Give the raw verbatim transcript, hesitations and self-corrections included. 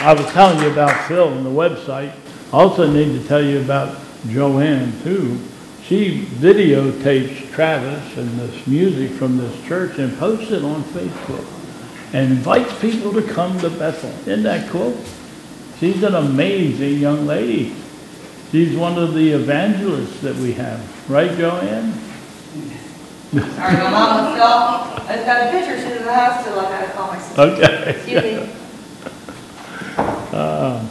I was telling you about Phil on the website. I also need to tell you about Joanne too. She videotapes Travis and this music from this church and posts it on Facebook and invites people to come to Bethel. Isn't that cool? She's an amazing young lady. She's one of the evangelists that we have. Right, Joanne? Sorry, my mom was still, I've got a picture. She's in the hospital. I got to call my sister. Okay. Excuse me. Uh,